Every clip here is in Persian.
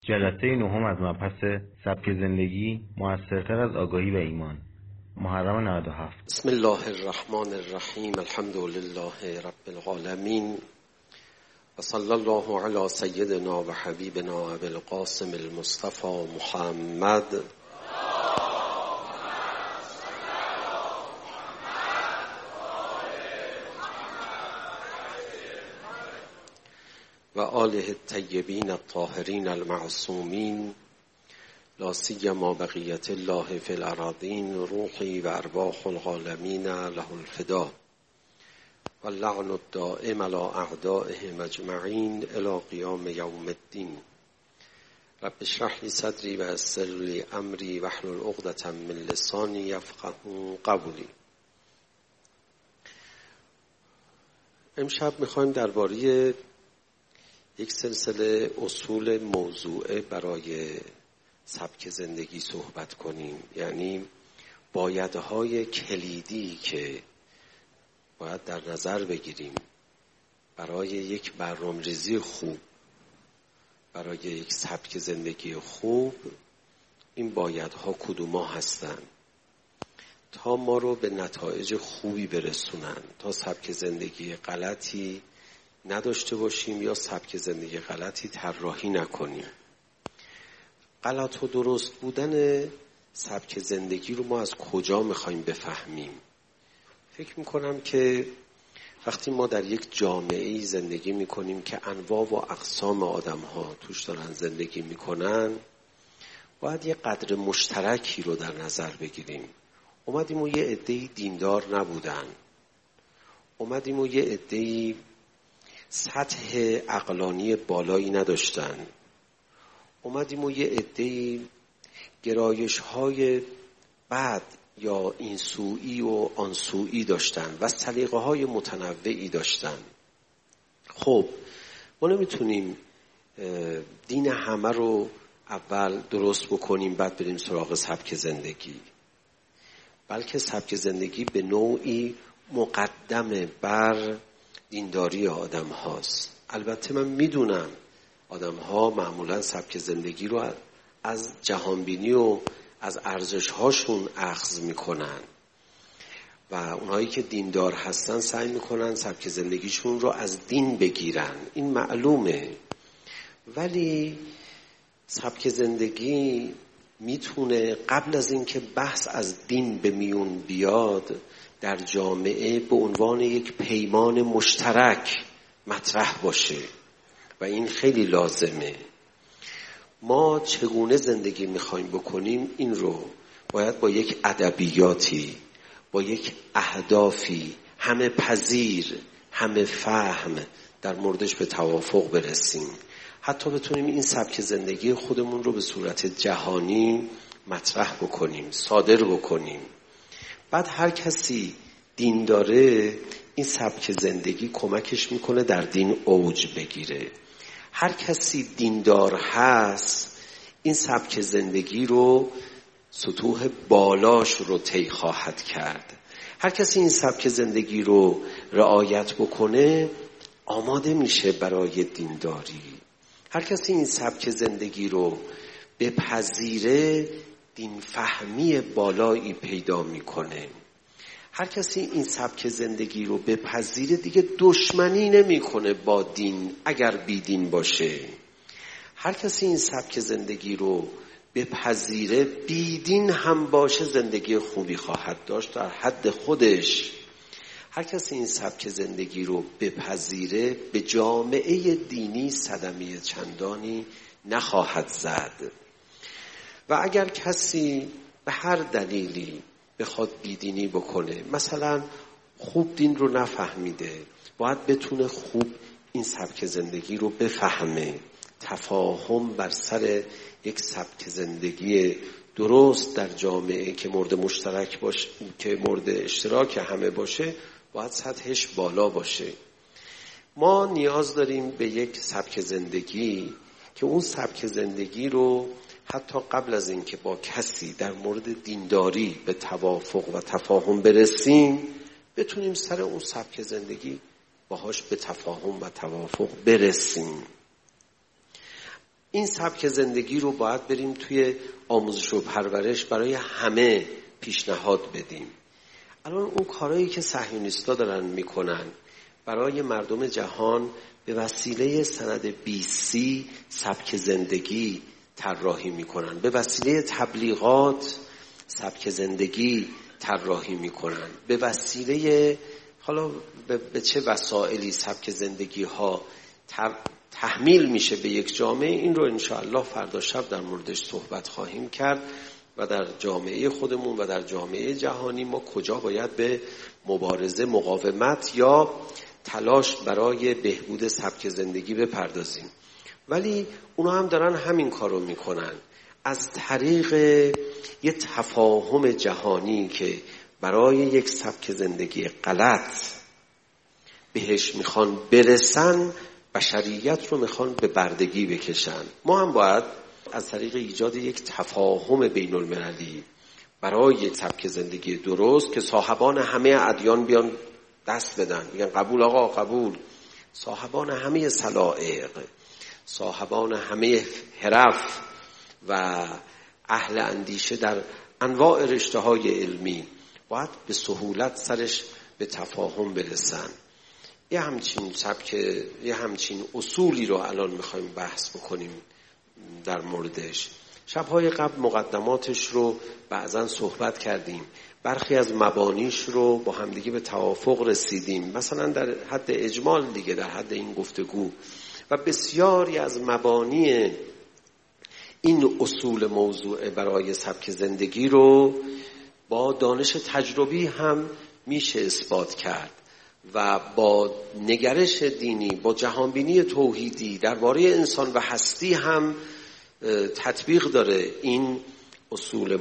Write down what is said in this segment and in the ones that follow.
جلسه نهم از مبحث سبک زندگی موثرتر از آگاهی و ایمان، محرم 97. بسم الله الرحمن الرحیم. الحمد لله رب العالمین و صلی الله علی سیدنا و حبیبنا ابی القاسم المصطفى محمد و آله الطیبین الطاهرین المعصومین لا سیما بقیت الله فی الارضین روحی و ارواح العالمین له الفدا و اللعن الدائم علی اعدائهم اجمعین الی قیام یوم الدین. رب اشرح لی صدری و یسر لی امری واحلل عقدة من لسانی یفقهوا قولی. امشب میخوایم درباره یک سلسله اصول موضوعه برای سبک زندگی صحبت کنیم، یعنی بایدهای کلیدی که باید در نظر بگیریم برای یک برنامه‌ریزی خوب، برای یک سبک زندگی خوب. این بایدها کدوما هستند تا ما رو به نتایج خوبی برسونن، تا سبک زندگی غلطی نداشته باشیم یا سبک زندگی غلطی طراحی نکنیم. غلط و درست بودن سبک زندگی رو ما از کجا میخوایم بفهمیم؟ فکر میکنم که وقتی ما در یک جامعه‌ای زندگی میکنیم که انواع و اقسام آدم‌ها توش دارن زندگی میکنن، باید یه قدر مشترکی رو در نظر بگیریم. اومدیم و یه عده‌ای دیندار نبودن، اومدیم و یه عده‌ای سطح عقلانی بالایی نداشتن، اومدیم و یه عده‌ای گرایش‌های بد یا این سوئی و آن سوئی داشتن و سلیقه‌های متنوعی داشتن. خب ما نمیتونیم دین همه رو اول درست بکنیم بعد بریم سراغ سبک زندگی، بلکه سبک زندگی به نوعی مقدم بر دینداری آدم هاست. البته من میدونم آدم ها معمولا سبک زندگی رو از جهانبینی و از ارزش هاشون اخذ میکنن و اونهایی که دیندار هستن سعی میکنن سبک زندگیشون رو از دین بگیرن، این معلومه. ولی سبک زندگی میتونه قبل از اینکه بحث از دین به میون بیاد در جامعه به عنوان یک پیمان مشترک مطرح باشه و این خیلی لازمه. ما چگونه زندگی میخوایم بکنیم این رو باید با یک ادبیاتی، با یک اهدافی همه پذیر، همه فهم در موردش به توافق برسیم، حتی بتونیم این سبک زندگی خودمون رو به صورت جهانی مطرح بکنیم، صادر بکنیم. بعد هر کسی دین داره این سبک زندگی کمکش میکنه در دین اوج بگیره. هر کسی دیندار هست این سبک زندگی رو سطوح بالاش رو طی خواهد کرد. هر کسی این سبک زندگی رو رعایت بکنه آماده میشه برای دینداری. هر کسی این سبک زندگی رو بپذیره دین فهمی بالایی پیدا میکنه. هر کسی این سبک زندگی رو بپذیره دیگه دشمنی نمیکنه با دین اگر بی دین باشه. هر کسی این سبک زندگی رو بپذیره بی دین هم باشه زندگی خوبی خواهد داشت در حد خودش. هر کسی این سبک زندگی رو بپذیره به جامعه دینی صدمه چندانی نخواهد زد. و اگر کسی به هر دلیلی بخواد بیدینی بکنه، مثلا خوب دین رو نفهمیده، باید بتونه خوب این سبک زندگی رو بفهمه. تفاهم بر سر یک سبک زندگی درست در جامعه که مورد مشترک باشه، که مورد اشتراک همه باشه، باید سطحش بالا باشه. ما نیاز داریم به یک سبک زندگی که اون سبک زندگی رو حتی قبل از اینکه با کسی در مورد دینداری به توافق و تفاهم برسیم بتونیم سر اون سبک زندگی باهاش به تفاهم و توافق برسیم. این سبک زندگی رو باید بریم توی آموزش و پرورش برای همه پیشنهاد بدیم. الان اون کارهایی که صهیونیست‌ها دارن میکنن برای مردم جهان به وسیله سند BC سبک زندگی طراحی میکنن، به وسیله تبلیغات سبک زندگی طراحی میکنن، به وسیله حالا به چه وسایلی سبک زندگی ها تحمیل میشه به یک جامعه، این رو انشاءالله فردا شب در موردش صحبت خواهیم کرد و در جامعه خودمون و در جامعه جهانی ما کجا باید به مبارزه، مقاومت یا تلاش برای بهبود سبک زندگی بپردازیم. ولی اونا هم دارن همین کارو میکنن، از طریق یه تفاهم جهانی که برای یک سبک زندگی غلط بهش میخوان برسن، بشریت رو میخوان به بردگی بکشن. ما هم باید از طریق ایجاد یک تفاهم بین المللی برای یک سبک زندگی درست که صاحبان همه ادیان بیان دست بدن، میگن قبول آقا قبول، صاحبان همه سلائق، صاحبان همه حرف و اهل اندیشه در انواع رشته‌های علمی باید به سهولت سرش به تفاهم برسن. یه همچین اصولی رو الان میخوایم بحث بکنیم در موردش. شب‌های قبل مقدماتش رو بعضا صحبت کردیم، برخی از مبانیش رو با همدیگه به توافق رسیدیم، مثلا در حد اجمال دیگه، در حد این گفتگو، و بسیاری از مبانی این اصول موضوع برای سبک زندگی رو با دانش تجربی هم میشه اثبات کرد و با نگرش دینی، با جهانبینی توحیدی درباره انسان و هستی هم تطبیق داره. این اصول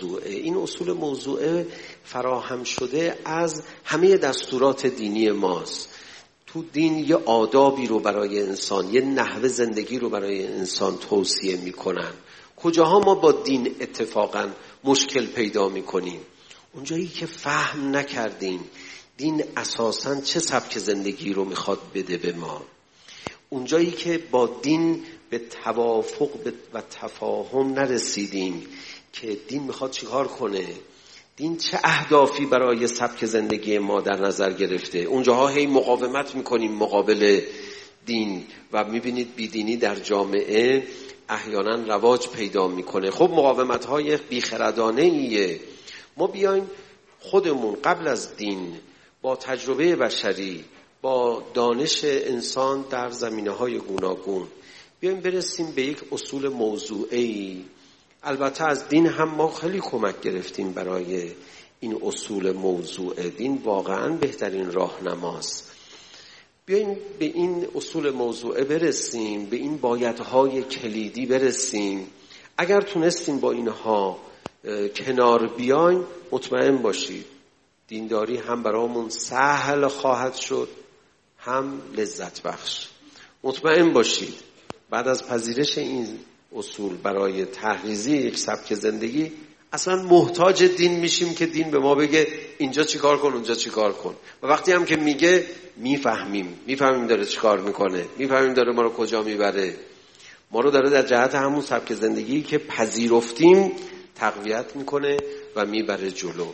موضوع فراهم شده از همه دستورات دینی ماست. تو دین یه آدابی رو برای انسان، یه نحوه زندگی رو برای انسان توصیه میکنن. کجاها ما با دین اتفاقا مشکل پیدا میکنیم؟ اونجایی که فهم نکردیم دین اساساً چه سبک زندگی رو میخواد بده به ما، اونجایی که با دین به توافق و تفاهم نرسیدیم که دین میخواد چیکار کنه، دین چه اهدافی برای سبک زندگی ما در نظر گرفته، اونجاها هی مقاومت میکنیم مقابل دین و میبینید بیدینی در جامعه احیانا رواج پیدا میکنه. خب مقاومت‌های بیخردانه‌ایه. ما بیایم خودمون قبل از دین با تجربه بشری، با دانش انسان در زمینه‌های گوناگون بیایم برسیم به یک اصول موضوعی. البته از دین هم ما خیلی کمک گرفتیم برای این اصول موضوع. دین واقعاً بهترین راهنماست. بیایم به این اصول موضوع برسیم، به این بایدهای کلیدی برسیم. اگر تونستیم با اینها کنار بیایم، مطمئن باشید دینداری هم برامون سهل خواهد شد، هم لذت بخش. مطمئن باشید بعد از پذیرش این اصول برای تحریزی یک سبک زندگی اصلا محتاج دین میشیم که دین به ما بگه اینجا چیکار کن اونجا چیکار کن. و وقتی هم که میگه میفهمیم داره چیکار میکنه، میفهمیم داره ما رو کجا میبره. ما رو داره در جهت همون سبک زندگی که پذیرفتیم تقویت میکنه و میبره جلو.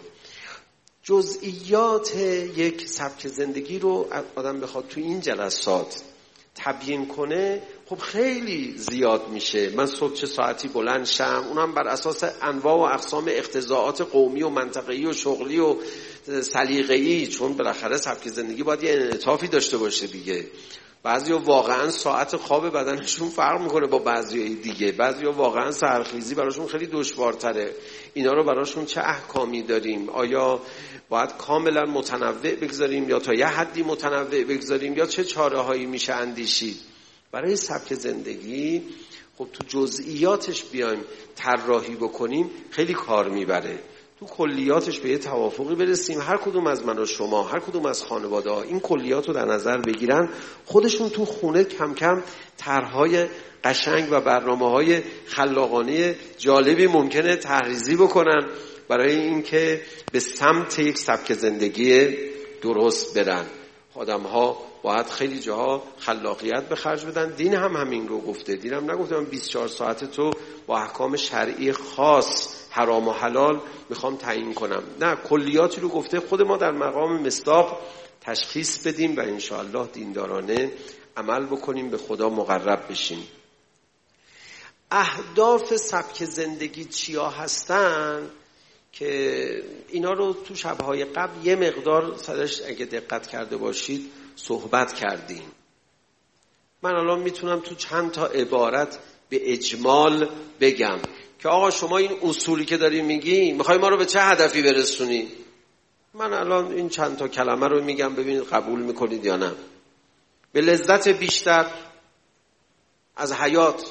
جزئیات یک سبک زندگی رو آدم بخواد تو این جلسات تبیین کنه خب خیلی زیاد میشه. من صبح چه ساعتی بلند شم، اونم بر اساس انواع و اقسام اقتضاعات قومی و منطقه‌ای و شغلی و سلیقه‌ای، چون بالاخره سبک زندگی باید یه انعطافی داشته باشه دیگه. بعضیا واقعا ساعت خواب بدنشون فرق میکنه با بعضیای دیگه، بعضیا واقعا سحرخیزی براشون خیلی دشوارتره. اینا رو براشون چه احکامی داریم؟ آیا باید کاملا متنوع بگذاریم یا تا یه حدی متنوع بگذاریم یا چه چاره‌هایی میشه اندیشید؟ برای سبک زندگی خب تو جزئیاتش بیایم طراحی بکنیم خیلی کار میبره. تو کلیاتش به یه توافقی برسیم، هر کدوم از من و شما، هر کدوم از خانواده‌ها این کلیات رو در نظر بگیرن، خودشون تو خونه کم کم طرح‌های قشنگ و برنامه‌های خلاقانه جالبی ممکنه تحریزی بکنن برای اینکه به سمت یک سبک زندگی درست برن. آدم‌ها باید خیلی جاها خلاقیت به خرج بدن. دین هم همین رو گفته. دین هم نگفته من 24 ساعت تو با احکام شرعی خاص حرام و حلال میخوام تعیین کنم. نه، کلیاتی رو گفته. خود ما در مقام مصداق تشخیص بدیم و انشاءالله دیندارانه عمل بکنیم، به خدا مقرب بشیم. اهداف سبک زندگی چیا هستن که اینا رو تو شب‌های قبل یه مقدار سرش اگه دقت کرده باشید صحبت کردیم. من الان میتونم تو چند تا عبارت به اجمال بگم که آقا شما این اصولی که داری میگی میخوای ما رو به چه هدفی برسونی؟ من الان این چند تا کلمه رو میگم ببینید قبول میکنید یا نه. به لذت بیشتر از حیات،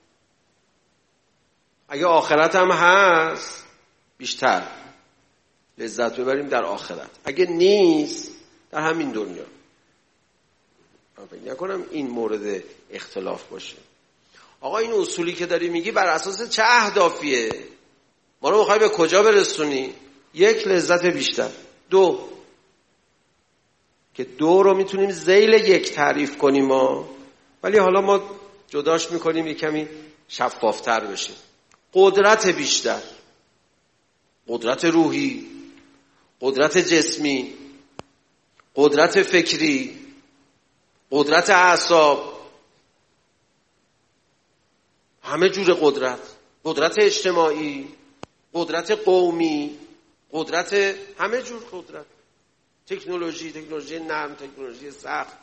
اگه آخرت هم هست بیشتر لذت ببریم در آخرت، اگه نیست در همین دنیا. من فکر نکنم این مورد اختلاف باشه. آقا این اصولی که داری میگی بر اساس چه اهدافیه؟ ما رو میخوای به کجا برسونی؟ یک، لذت بیشتر. دو، که دو رو میتونیم ذیل یک تعریف کنیم ما، ولی حالا ما جداش میکنیم یک کمی شفافتر بشه. قدرت بیشتر، قدرت روحی، قدرت جسمی، قدرت فکری، قدرت اعصاب، همه جور قدرت، قدرت اجتماعی، قدرت قومی، قدرت همه جور قدرت، تکنولوژی نرم، تکنولوژی سخت.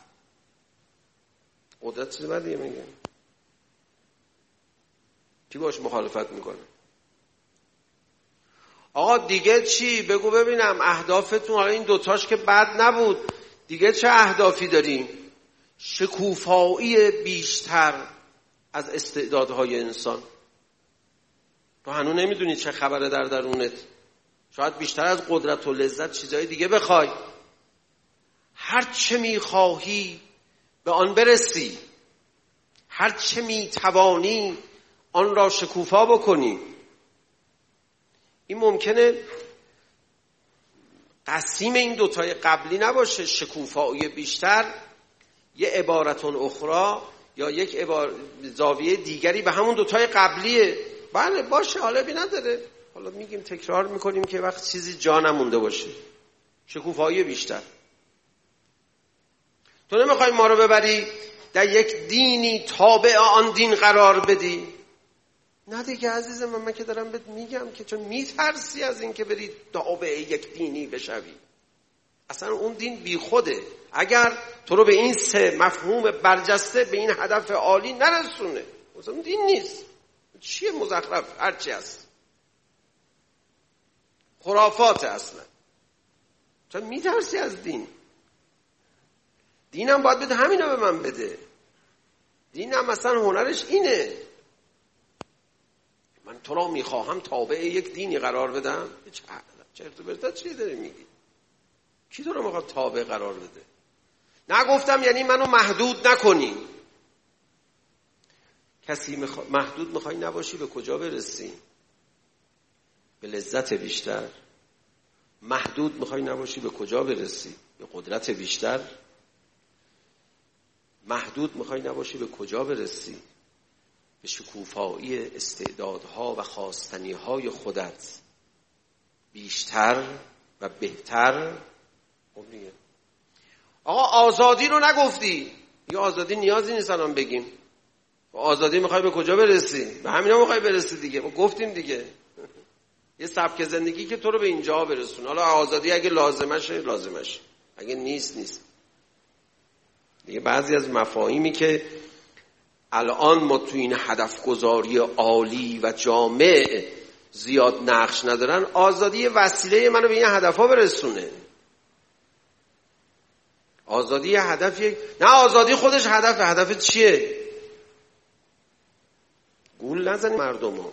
قدرت چیز بدیه میگن. کی باش مخالفت میکنه؟ آقا دیگه چی؟ بگو ببینم اهدافتون. حالا این دوتاش که بد نبود، دیگه چه اهدافی داریم؟ شکوفایی بیشتر از استعدادهای انسان. تو هنوز نمیدونی چه خبره در درونت. شاید بیشتر از قدرت و لذت چیزهای دیگه بخوای. هر چه میخواهی به آن برسی، هر چه میتوانی آن را شکوفا بکنی. این ممکنه قسیم این دوتای قبلی نباشه. شکوفایی بیشتر یه عبارتون اخرى یا یک زاویه دیگری به همون دوتای قبلیه. بله باشه، حالا بی نداره. حالا میگیم تکرار میکنیم که وقت چیزی جا نمونده باشه. شکوفایی بیشتر. تو نمیخوای ما رو ببری در یک دینی تابع آن دین قرار بدی؟ نه دیگه عزیزم، من که دارم بهت میگم که چون میترسی از این که بری تابع یک دینی بشوی. اصلا اون دین بی خوده اگر تو رو به این سه مفهوم برجسته، به این هدف عالی نرسونه. اصلا دین نیست. چیه مزخرف؟ هرچی هست خرافات. اصلا چون میترسی از دین. دینم باید بده همینو به من بده. دینم مثلا هنرش اینه. من تو را میخواهم تابع یک دینی قرار بدم. چرت و پرت چی داری میگی؟ کی تو رو میخواد تابع قرار بده؟ نگفتم یعنی منو محدود نکنی. کسی محدود میخوای نباشی به کجا برسی؟ به لذت بیشتر. محدود میخوای نباشی به کجا برسی؟ به قدرت بیشتر. محدود میخوای نباشی به کجا برسی؟ به شکوفایی استعدادها و خواستنیهای خودت بیشتر و بهتر. آقا آزادی رو نگفتی. یه آزادی نیازی نیست الان بگیم. آزادی میخوای به کجا برسی؟ به همینا میخوای برسی دیگه. ما گفتیم دیگه. یه سبک زندگی که تو رو به اینجا برسونه. حالا آزادی اگه لازمشه، اگه نیست. دیگه بعضی از مفاهیمی که الان ما تو این هدف گذاری عالی و جامع زیاد نقش ندارن، آزادی وسیله منو به این هدفها برسونه. آزادی هدفیه. نه، آزادی خودش هدف چیه؟ گول نزنی مردمو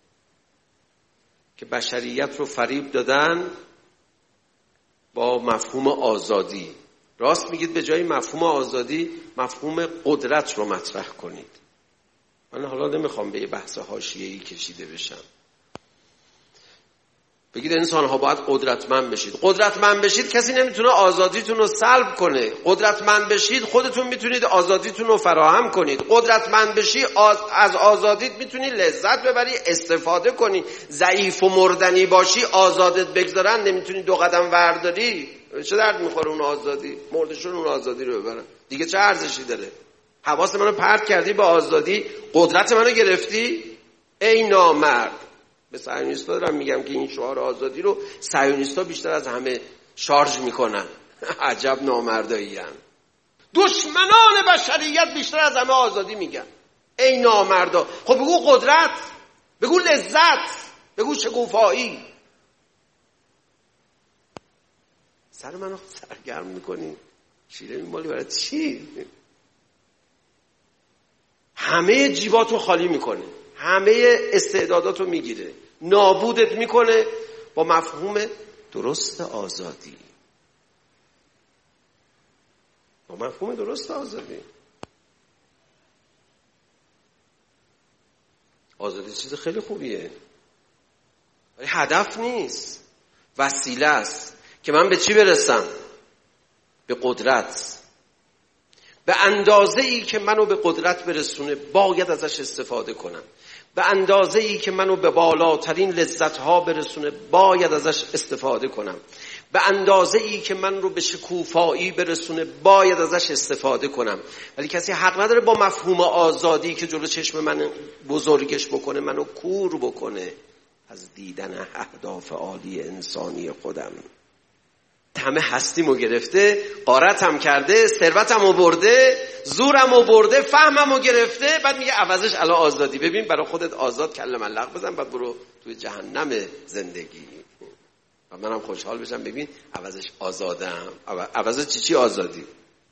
که بشریت رو فریب دادن با مفهوم آزادی. راست میگید، به جای مفهوم آزادی مفهوم قدرت رو مطرح کنید. من حالا نمیخوام به یه بحث حاشیه‌ای کشیده بشم. بگید انسان ها باید قدرتمند بشید. قدرتمند بشید کسی نمیتونه آزادیتون رو سلب کنه. قدرتمند بشید خودتون میتونید آزادیتون رو فراهم کنید. قدرتمند بشی از آزادیت میتونی لذت ببری، استفاده کنی. ضعیف و مردنی باشی آزادت بگذارن نمیتونی 2 قدم ورداری، چه درد میخوره اون آزادی؟ مردشون اون آزادی رو ببرن دیگه چه ارزشی داره؟ حواس منو پرت کردی به آزادی، قدرت منو گرفتی. ای نامرد. به صهیونیست‌ها دارم میگم که این شعار آزادی رو صهیونیست‌ها بیشتر از همه شارژ میکنن. عجب نامردایی هستن. دشمنان بشریت بیشتر از همه آزادی میگن. ای نامردا. خب بگو قدرت، بگو لذت، بگو شکوفایی. سر منو سرگرم میکنی. شیره میمالی برای چی؟ همه جیباتو خالی میکنه، همه استعداداتو میگیره، نابودت میکنه با مفهوم درست آزادی. با مفهوم درست آزادی. آزادی چیز خیلی خوبیه ولی هدف نیست، وسیله است که من به چی برسم؟ به قدرت. به اندازه ای که منو به قدرت برسونه باید ازش استفاده کنم. به اندازه ای که منو به بالاترین لذت‌ها برسونه باید ازش استفاده کنم. به اندازه ای که من رو به شکوفایی برسونه باید ازش استفاده کنم. ولی کسی حق نداره با مفهوم آزادی که جلو چشم من بزرگش بکنه منو کور بکنه از دیدن اهداف عالی انسانی خودم. همه هستیمو گرفته، غارتم کرده، ثروتمو برده، زورمو برده، فهممو گرفته، بعد میگه عوضش الان آزادی. ببین برای خودت آزاد کله ملق بزن بعد برو توی جهنم زندگی. و منم خوشحال بشم ببین عوضش آزادم. عوضش چی آزادی؟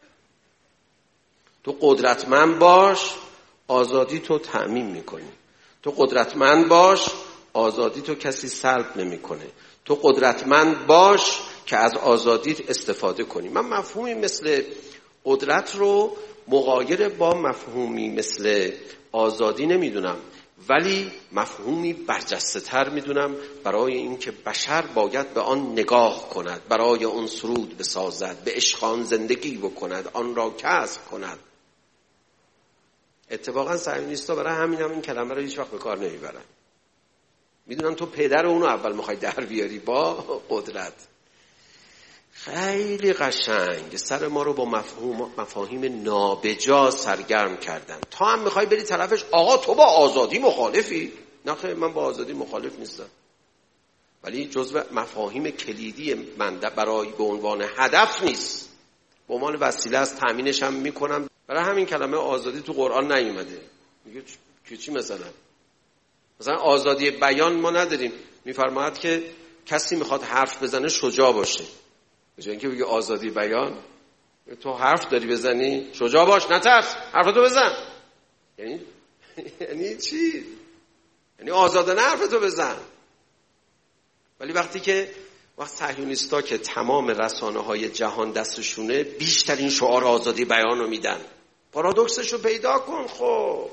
تو قدرتمند باش، آزادی تو تأمین میکنی. تو قدرتمند باش، آزادی تو کسی سلب نمیکنه. تو قدرتمند باش که از آزادیت استفاده کنی. من مفهومی مثل قدرت رو مغایر با مفهومی مثل آزادی نمیدونم، ولی مفهومی برجسته تر میدونم برای اینکه بشر باید به آن نگاه کند، برای آن سرود بسازد، به عشق آن زندگی بکند، آن را کسب کند. اتفاقا صهیونیست‌ها برای همین هم این کلمه رو هیچ وقت به کار نمیبرن. میدونن تو پدر اونو اول میخوای در بیاری با قدرت. خیلی قشنگ سر ما رو با مفاهیم نابجا سرگرم کردن. تا هم میخوای بری طرفش آقا تو با آزادی مخالفی؟ نه خیر، من با آزادی مخالف نیستم، ولی جزو مفاهیم کلیدی من برای به عنوان هدف نیست، به عنوان وسیله است. تأمینش هم میکنم. برای همین کلمه آزادی تو قرآن نیومده. میگه که چی؟ مثلا آزادی بیان ما نداریم. میفرماید که کسی میخواد حرف بزنه شجاع باشه. به جای اینکه بگه آزادی بیان، تو حرف داری بزنی شجاع باش، نترس، حرفتو بزن. یعنی چی؟ یعنی آزادانه حرفتو بزن. ولی وقتی صهیونیست‌ها که تمام رسانه‌های جهان دستشونه بیشترین شعار آزادی بیان رو میدن، پارادوکسش رو پیدا کن. خب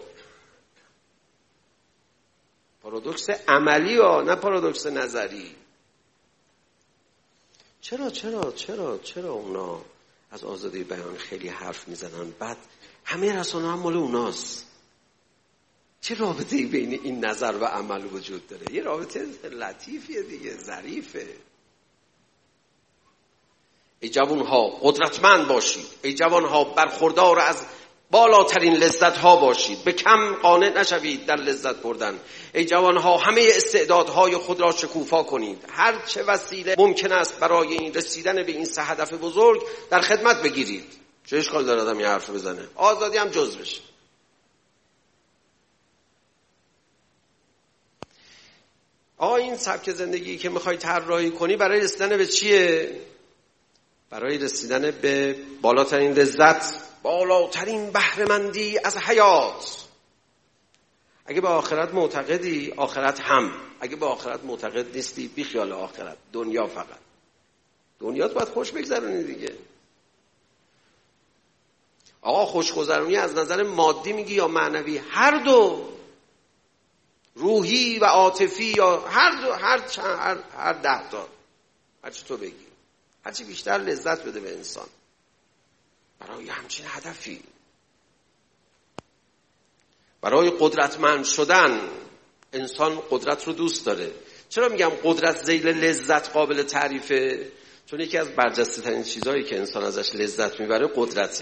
پارادوکس عملی ها، نه پارادوکس نظری. چرا اونا از آزادی بیان خیلی حرف میزنن، بعد همه رسانه هم مال اوناست؟ چه رابطه‌ای بین این نظر و عمل وجود داره؟ یه رابطه لطیفیه دیگه، ظریفه. ای جوانها قدرتمند باشید، ای جوانها برخوردار از بالاترین لذت ها باشید، به کم قانع نشوید در لذت بردن. ای جوانها همه استعدادهای خود را شکوفا کنید، هر چه وسیله ممکن است برای این رسیدن به این سه هدف بزرگ در خدمت بگیرید. چه اشکال داره آدم یه حرف بزنه؟ آزادی هم جزوشه. آقا این سبک زندگی که میخوای طراحی کنی برای رسیدن به چیه؟ برای رسیدن به بالاترین لذت، بالاترین بهره‌مندی از حیات. اگه به آخرت معتقدی، آخرت هم. اگه به آخرت معتقد نیستی، بی خیال آخرت، دنیا فقط. دنیات باید خوش بگذرونی دیگه. آقا خوشگذرونی از نظر مادی میگی یا معنوی؟ هر دو. روحی و عاطفی یا هر 10 تا، هر چی تو بگی، هر چی بیشتر لذت بده به انسان برای همچین هدفی. برای قدرتمند شدن انسان قدرت رو دوست داره. چرا میگم قدرت ذیل لذت قابل تعریفه؟ چون یکی از برجسته ترین چیزهایی که انسان ازش لذت میبره قدرته.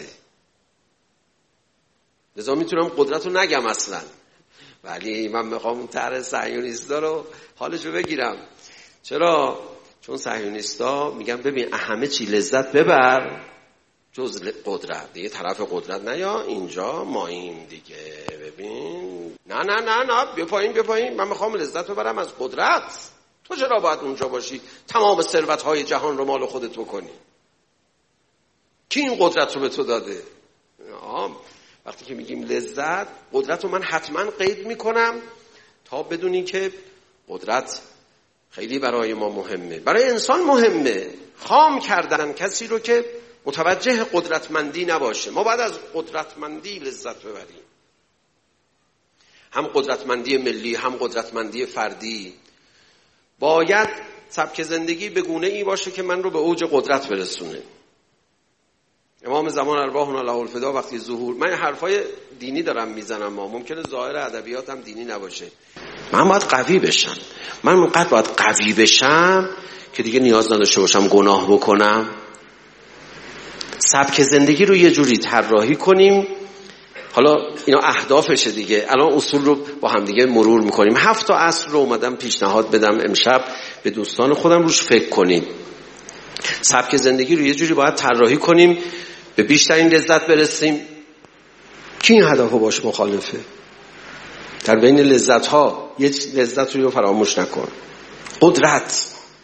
لذا میتونم قدرت رو نگم اصلا، ولی من میخوام اون طرح صهیونیستا رو حالشو بگیرم. چرا؟ چون صهیونیستا میگن ببین همه چی لذت ببر جز قدرت. دیگه طرف قدرت نیا، اینجا ماییم دیگه. ببین نه بیا پایین، من میخوام لذت ببرم از قدرت. تو چرا باید اونجا باشی تمام ثروت‌های جهان رو مال خودت بکنی؟ کی این قدرت رو به تو داده؟ وقتی که میگیم لذت، قدرت رو من حتما قید میکنم تا بدونی که قدرت خیلی برای ما مهمه، برای انسان مهمه. خام کردن کسی رو که متوجه قدرتمندی نباشه. ما باید از قدرتمندی لذت ببریم، هم قدرتمندی ملی هم قدرتمندی فردی. باید سبک زندگی به گونه ای باشه که من رو به اوج قدرت برسونه. امام زمان ارواحنا له الفدا وقتی ظهور، من حرفای دینی دارم میزنم، ممکنه ظاهر ادبیاتم دینی نباشه، من باید قوی بشم. من اونقدر باید قوی بشم که دیگه نیاز نداشته باشم گناه بکنم. سبک زندگی رو یه جوری طراحی کنیم. حالا اینا اهدافشه دیگه. الان اصول رو با هم دیگه مرور میکنیم. 7 تا اصل رو اومدم پیشنهاد بدم امشب به دوستان خودم، روش فکر کنید. سبک زندگی رو یه جوری باید طراحی کنیم به بیشترین لذت برسیم. کی این هدف رو باش مخالفه؟ در بین لذت ها یه لذت رو فراموش نکن، قدرت.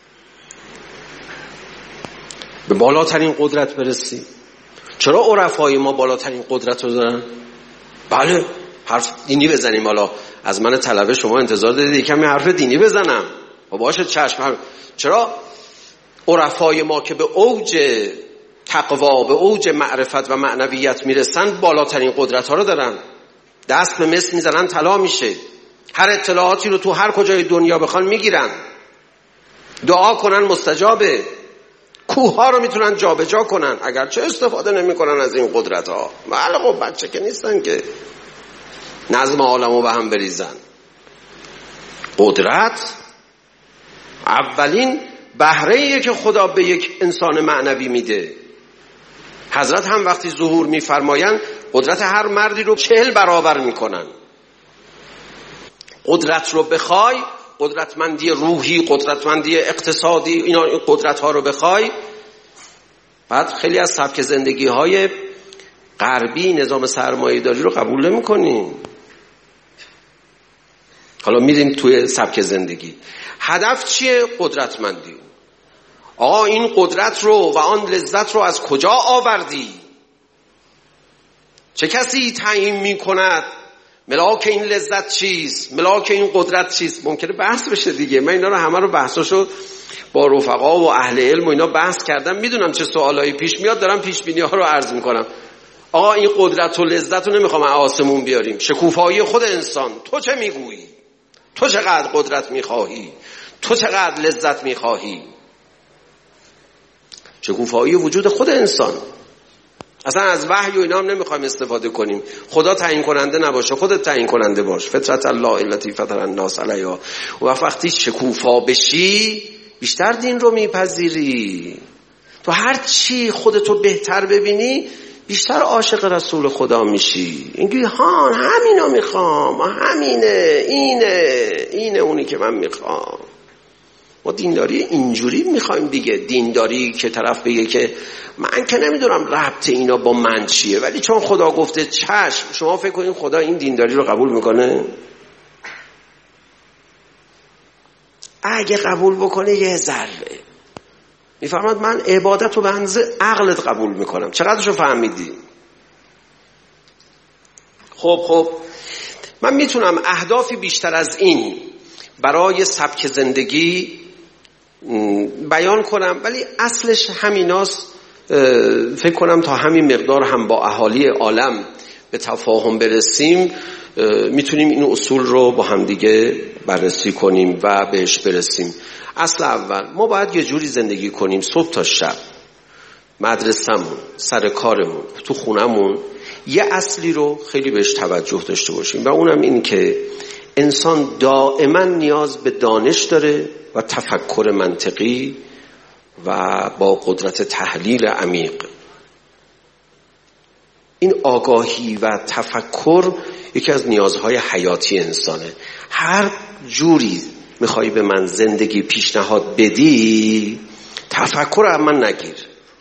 به بالاترین قدرت برسیم. چرا عرفای ما بالاترین قدرت رو دارن؟ بله، حرف دینی بزنیم. حالا از من طلبه شما انتظار دارید یکم حرف دینی بزنم و باشه چشم. چرا عرفای ما که به اوج تقوا، به اوج معرفت و معنویت میرسن بالاترین قدرت ها رو دارن؟ دست به مس میزنن طلا میشه. هر اطلاعاتی رو تو هر کجای دنیا بخوان میگیرن. دعا کنن مستجابه. کوه ها رو میتونن جابجا کنن، اگرچه استفاده نمیکنن از این قدرت ها. بله خب بچه که نیستن که نظم عالمو به هم بریزن. قدرت اولین بهره‌ایه که خدا به یک انسان معنوی میده. حضرت هم وقتی ظهور میفرماین قدرت هر مردی رو 40 برابر میکنن. قدرت رو بخوای، قدرتمندی روحی، قدرتمندی اقتصادی، اینا این قدرت ها رو بخوای، بعد خیلی از سبک زندگی های غربی نظام سرمایه داری رو قبول نمی کنیم. حالا میریم توی سبک زندگی. هدف چیه؟ قدرتمندی. آقا این قدرت رو و آن لذت رو از کجا آوردی؟ چه کسی تعیین می کند ملاک این لذت چیست؟ ملاک این قدرت چیست؟ ممکنه بحث بشه دیگه. من اینا رو همه رو بحثاشو با رفقا و اهل علم و اینا بحث کردم، میدونم چه سوالایی پیش میاد، دارم پیش بینی ها رو عرض میکنم. آقا این قدرت و لذت رو نمیخوام آسمون بیاریم. شکوفایی خود انسان. تو چه میگویی؟ تو چقدر قدرت میخواهی؟ تو چقدر لذت میخواهی؟ شکوفایی وجود خود انسان. اصلا از وحی و اینا هم نمیخوایم استفاده کنیم. خدا تعیین کننده نباشه، خودت تعیین کننده باش. فطرت الله التی فطر الناس علیها. و وقتی شکوفا بشی بیشتر دین رو میپذیری. تو هر چی خودتو بهتر ببینی بیشتر عاشق رسول خدا میشی. اینگه ها همینو میخوام، همینه، اینه اونی که من میخوام. ما دینداری اینجوری میخوایم دیگه. دینداری که طرف بگه که من که نمیدونم ربط اینا با من چیه، ولی چون خدا گفته چشم. شما فکر کنید خدا این دینداری رو قبول میکنه؟ اگه قبول بکنه یه ذره میفهمد من عبادت رو به اندازه عقلت قبول میکنم. چقدرشو فهمیدی؟ خب من میتونم اهدافی بیشتر از این برای سبک زندگی بیان کنم، ولی اصلش همیناست. فکر کنم تا همین مقدار هم با اهالی عالم به تفاهم برسیم میتونیم این اصول رو با همدیگه بررسی کنیم و بهش برسیم. اصل اول، ما باید یه جوری زندگی کنیم صبح تا شب، مدرسمون، سر کارمون، تو خونمون، یه اصلی رو خیلی بهش توجه داشته باشیم و اونم این که انسان دائما نیاز به دانش داره و تفکر منطقی و با قدرت تحلیل عمیق. این آگاهی و تفکر یکی از نیازهای حیاتی انسانه. هر جوری میخوای به من زندگی پیشنهاد بدی، تفکر از من نگیر،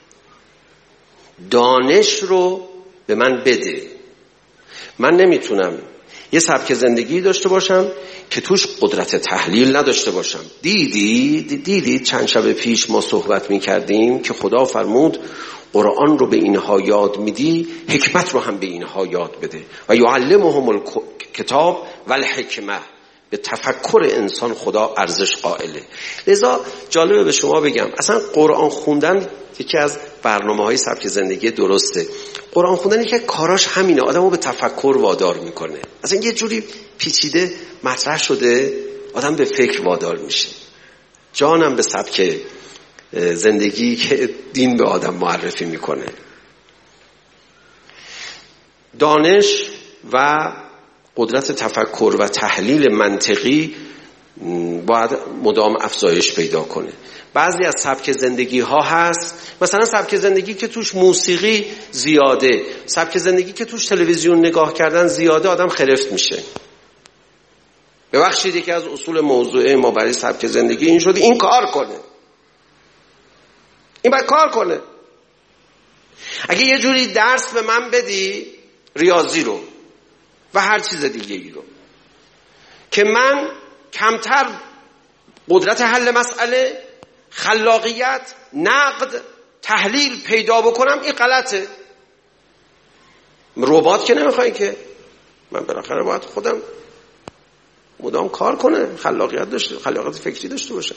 دانش رو به من بده. من نمیتونم یه سبک زندگی داشته باشم که توش قدرت تحلیل نداشته باشم. دیدی چند شب پیش ما صحبت میکردیم که خدا فرمود قرآن رو به اینها یاد میدی، حکمت رو هم به اینها یاد بده و یعلمهم الکتاب و الحکمه. به تفکر انسان خدا ارزش قائله. لذا جالبه به شما بگم، اصلا قرآن خوندن یکی از برنامه‌های سبک زندگی درسته. قرآن خوندن یکی از کاراش همینه، آدمو به تفکر وادار میکنه. اصلا یه جوری پیچیده مطرح شده، آدم به فکر وادار میشه. جانم به سبک زندگی که دین به آدم معرفی میکنه. دانش و قدرت تفکر و تحلیل منطقی باید مدام افزایش پیدا کنه. بعضی از سبک زندگی ها هست، مثلا سبک زندگی که توش موسیقی زیاده، سبک زندگی که توش تلویزیون نگاه کردن زیاده، آدم خرفت میشه. ببخشید یکی از اصول موضوعه ما برای سبک زندگی این شده این کار کنه، این باید کار کنه. اگه یه جوری درس به من بدی، ریاضی رو و هر چیز دیگه ای رو، که من کمتر قدرت حل مسئله، خلاقیت، نقد، تحلیل پیدا بکنم، این غلطه. ربات که نمیخوای که، من بالاخره باید خودم مدام کار کنه، خلاقیت فکری داشته باشم.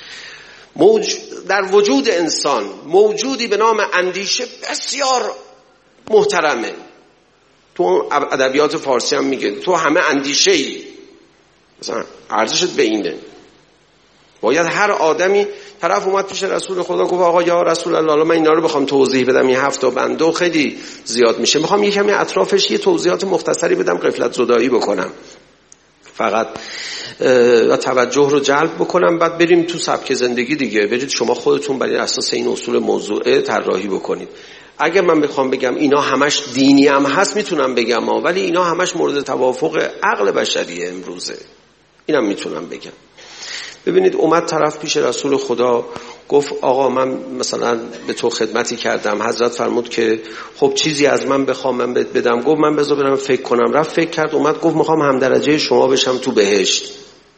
در وجود انسان موجودی به نام اندیشه بسیار محترمه. تو ادبیات فارسی هم میگه تو همه اندیشه ای، مثلا ارزشت به اینه. باید هر آدمی، طرف اومد پیش رسول خدا گفت آقا یا رسول الله، من اینا رو بخوام توضیح بدم، این 7 بنده خیلی زیاد میشه، میخوام یه کمی اطرافش یه توضیحات مختصری بدم، غفلت زدایی بکنم فقط و توجه رو جلب بکنم، بعد بریم تو سبک زندگی دیگه. برید شما خودتون برای اساس این اصول موضوعه طراحی بکنید. اگر من بخوام بگم اینا همش دینی هم هست میتونم بگم، ولی اینا همش مورد توافق عقل بشریه امروزه، اینم میتونم بگم. ببینید اومد طرف پیش رسول خدا گفت آقا من مثلا به تو خدمتی کردم، حضرت فرمود که خب چیزی از من بخوام من بدم. گفت من بذار برم فکر کنم. رفت فکر کرد، اومد گفت میخوام هم درجه شما بشم تو بهشت.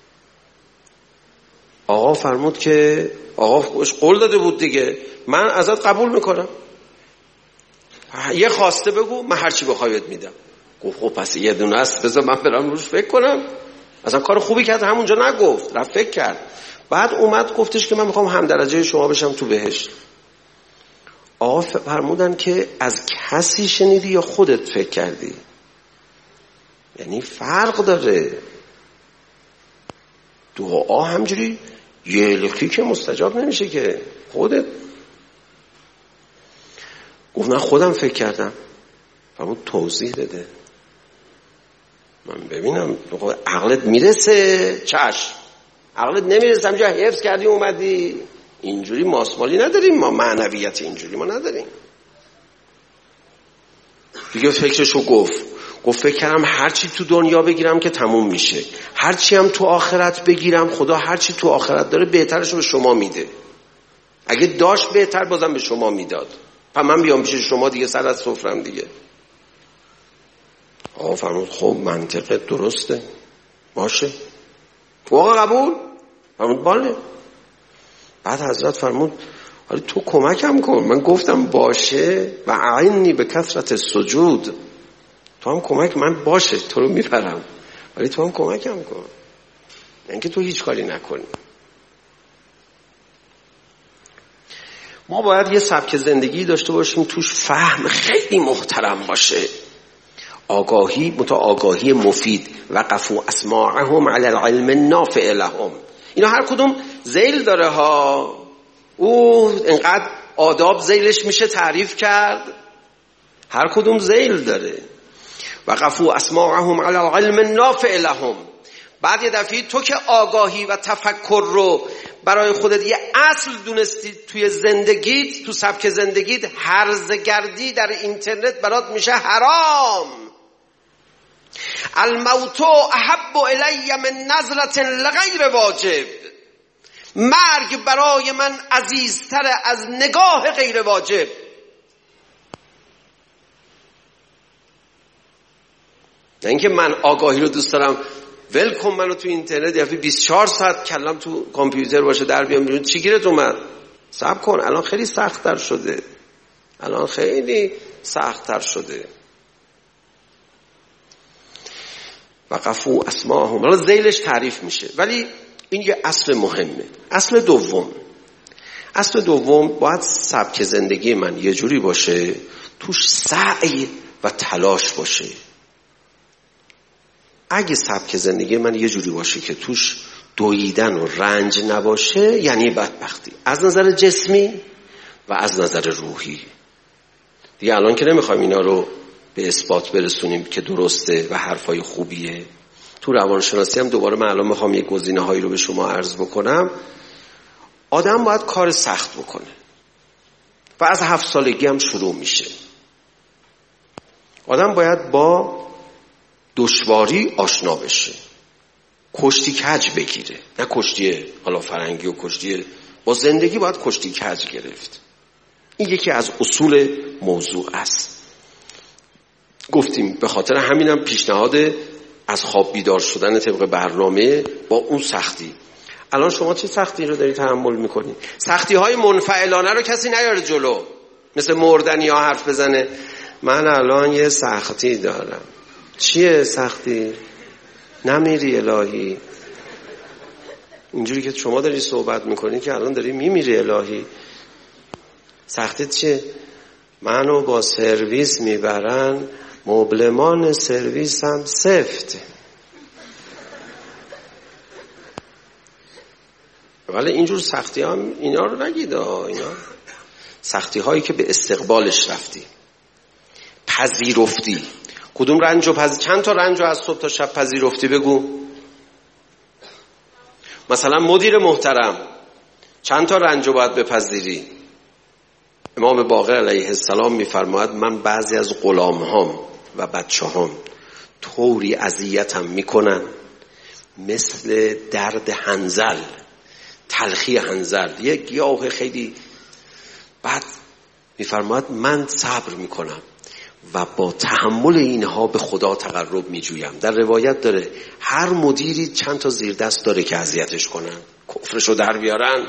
آقا فرمود که آقا قول داده بود دیگه، من ازت قبول میکنم، یه خواسته بگو من هرچی بخوای بهت میدم. گفت خب پس یه دونه است، بذار من برم روش فکر کنم. اصلا کار خوبی کرد، همونجا نگفت، رفت فکر کرد. بعد اومد گفتش که من میخوام هم درجه شما بشم تو بهشت. آقا فرمودن که از کسی شنیدی یا خودت فکر کردی؟ یعنی فرق داره. دعا همجوری یه لختی که مستجاب نمیشه که خودت. گفت نه خودم فکر کردم. فرمود توضیح بده من ببینم. عقلت میرسه؟ چشم. عقلت نمیرسه، همجا حفظ کردی اومدی. اینجوری ماسمالی نداریم ما، معنویت اینجوری ما نداریم دیگه. فکرشو گفت فکر کردم هرچی تو دنیا بگیرم که تموم میشه، هرچی هم تو آخرت بگیرم خدا هرچی تو آخرت داره بهترشو به شما میده. اگه داشت بهتر بازم به شما میداد. پس من بیام پیش شما دیگه، سر از سفرم دیگه. آقا فرمود خب منطقه درسته، باشه. آقا قبول؟ فرمود باله. بعد حضرت فرمود ولی تو کمکم کن. من گفتم باشه و اعنی به کثرت سجود. تو هم کمک من باشه، تو رو میبرم، ولی تو هم کمکم کن، یعنی که تو هیچ کاری نکنی. ما باید یه سبک زندگی داشته باشیم توش فهم خیلی محترم باشه، آگاهی آگاهی مفید. وقفوا اسماعهم علی العلم النافع لهم. اینا هر کدوم ذیل داره ها. او اینقدر آداب ذیلش میشه تعریف کرد، هر کدوم ذیل داره. وقفوا اسماعهم علی العلم النافع لهم. بعد یه دفعه تو که آگاهی و تفکر رو برای خودت یه اصل دونستی توی زندگیت، تو سبک زندگیت، هرزگردی در اینترنت برات میشه حرام. الموت احب الی من نظرة لغیر واجب. مرگ برای من عزیزتر از نگاه غیر واجب. نه اینکه من آگاهی رو دوست دارم ول کن منو تو اینترنت یا 24 ساعت کلم تو کامپیوتر باشه در بیام بیرون. چی گیرت اومد؟ صبر کن، الان خیلی سخت‌تر شده. وقفوا اسماءهم. حالا ذیلش تعریف میشه، ولی این یه اصل مهمه. اصل دوم باید سبک زندگی من یه جوری باشه توش سعی و تلاش باشه. اگه سبک زندگی من یه جوری باشه که توش دویدن و رنج نباشه، یعنی بدبختی از نظر جسمی و از نظر روحی. دیگه الان که نمیخوایم اینا رو به اثبات برسونیم که درسته و حرفای خوبیه. تو روانشناسی هم دوباره من الان میخوام یک گزینه هایی رو به شما عرض بکنم. آدم باید کار سخت بکنه و از 7 سالگی هم شروع میشه. آدم باید با دشواری آشنا بشه، کشتی کج بگیره، نه کشتی حالا فرنگی و کشتی با زندگی. باید کشتی کج گرفت. این یکی از اصول موضوع است. گفتیم به خاطر همینم پیشنهاد از خواب بیدار شدن طبق برنامه با اون سختی. الان شما چه سختی رو داری تحمل میکنی؟ سختی های منفعلانه رو کسی نیاره جلو، مثل مردنی ها حرف بزنه من الان یه سختی دارم. چیه سختی؟ نمیری الهی. اینجوری که شما داری صحبت میکنی که الان داری میمیری الهی. سختی چیه؟ منو با سرویس میبرن، مبلمان سرویس هم سفت. ولی اینجور سختی هم اینا رو نگید. اینا سختی هایی که به استقبالش رفتی، پذیرفتی. کدوم رنجو چند تا رنجو از صبح تا شب پذیرفتی؟ بگو. مثلا مدیر محترم چند تا رنجو باید بپذیری؟ امام باقر علیه السلام میفرماید من بعضی از غلام‌هام و بچه‌هام طوری اذیتم میکنن مثل درد حنظل، تلخی حنظل، یک گیاه خیلی. بعد میفرماید من صبر میکنم و با تحمل اینها به خدا تقرب میجویم. در روایت داره هر مدیری چند تا زیر دست داره که اذیتش کنن، کفرشو در بیارن.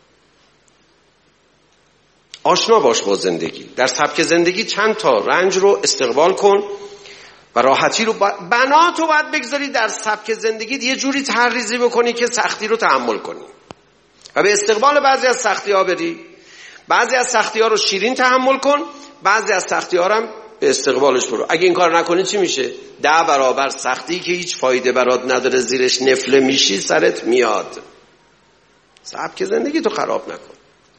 آشنا باش با زندگی. در سبک زندگی چند تا رنج رو استقبال کن و راحتی رو بناتو باید بگذاری در سبک زندگی یه جوری تحریزی بکنی که سختی رو تحمل کنی و به استقبال بعضی از سختی ها بری. بعضی از سختی ها رو شیرین تحمل کن، بعضی از سختی ها رو هم به استقبالش برو. اگه این کار نکنی چی میشه؟ 10 برابر سختی که هیچ فایده برات نداره زیرش نفله میشی سرت میاد. سبک زندگی تو خراب نکن.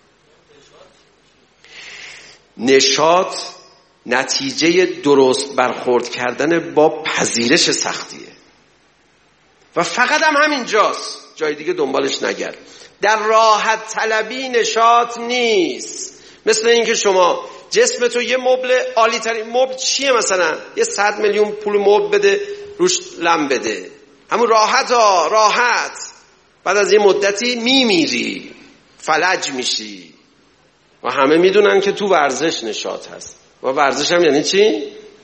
نشاط نتیجه درست برخورد کردن با پذیرش سختیه و فقط هم همینجاست، جای دیگه دنبالش نگرد. در راحت طلبی نشاط نیست. مثل اینکه شما جسم تو یه مبل عالی ترین مبل چیه؟ مثلا یه 100 میلیون پول مبل بده روش لم بده، همون راحت. بعد از یه مدتی میمیری، فلج میشی. و همه میدونن که تو ورزش نشاط هست. و ورزش هم یعنی چی؟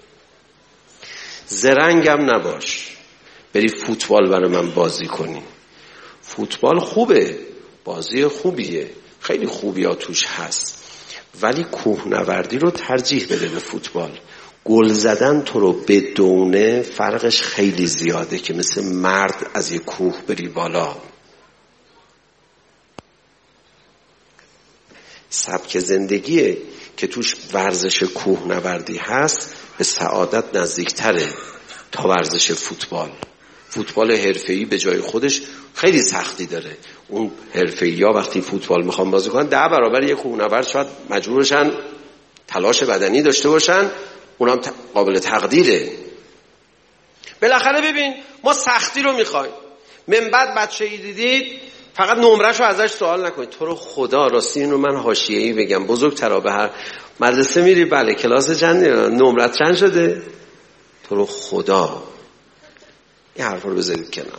زرنگم نباش بری فوتبال برای من بازی کنی. فوتبال خوبه، بازی خوبیه، خیلی خوبی ها توش هست، ولی کوهنوردی رو ترجیح بده به فوتبال. گل زدن تو رو بدونه فرقش خیلی زیاده که مثل مرد از یه کوه بری بالا. سبک زندگی که توش ورزش کوهنوردی هست به سعادت نزدیکتره تا ورزش فوتبال. فوتبال حرفه‌ای به جای خودش خیلی سختی داره. اون حرفه‌ای‌ها وقتی فوتبال میخوان بازی کنن 10 برابر یک کوهنورد شاید مجبورشن تلاش بدنی داشته باشن، اونم قابل تقدیره. بالاخره ببین ما سختی رو میخوایم. من بعد بچه‌ای دیدید فقط نمرهشو ازش سوال نکنید. تو رو خدا، راستی اینو من حاشیه‌ای بگم، بزرگترا به هر مدرسه میری بله کلاس چند نمرت چند شده؟ تو رو خدا این حرفا رو بذارید کنار.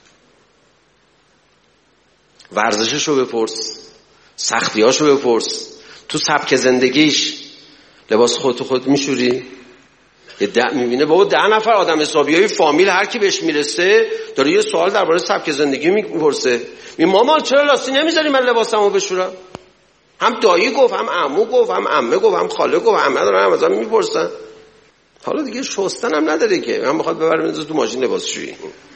ورزششو بپرس، سختیاشو بپرس، تو سبک زندگیش لباس خود میشوری؟ یه میبینه بابا 10 نفر آدم حسابیای فامیل هر کی بهش میرسه داره یه سوال درباره سبک زندگی میپرسه. مامان چرا لاستی نمیذاری من لباسمو بشورم؟ هم دایی گفت، هم عمو گفت، هم عمه گفت، هم خاله گفت، همه دارن ازم میپرسن. حالا دیگه شستن هم نداره که من میخواد ببرم تو ماشین لباسشویی.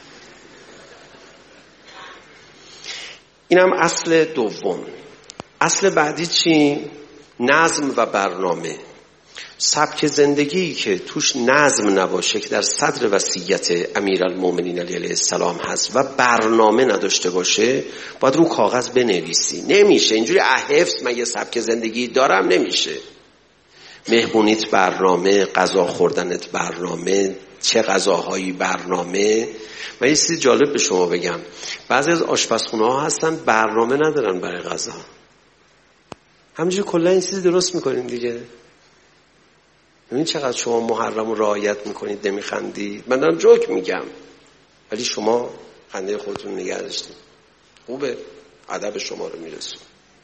اینم اصل دوم. اصل بعدی چی؟ نظم و برنامه. سبک زندگی که توش نظم نباشه که در صدر وصیت امیرالمومنین علیه السلام هست و برنامه نداشته باشه، باید رو کاغذ بنویسی. نمیشه اینجوری حفظ من یه سبک زندگی دارم، نمیشه. مهمونیت برنامه، غذا خوردنت برنامه، چه غذاهایی برنامه. من یه چیز جالب به شما بگم، بعضی از آشپزخونه ها هستن برنامه ندارن برای غذا، همینجوری کلا این چیزی درست میکنین دیگه. ببین چقدر شما محرم رو رعایت میکنید، نمیخندید. من دارم جوک میگم ولی شما خنده خودتون نگه داشتید. خوبه، ادب شما رو میرسون.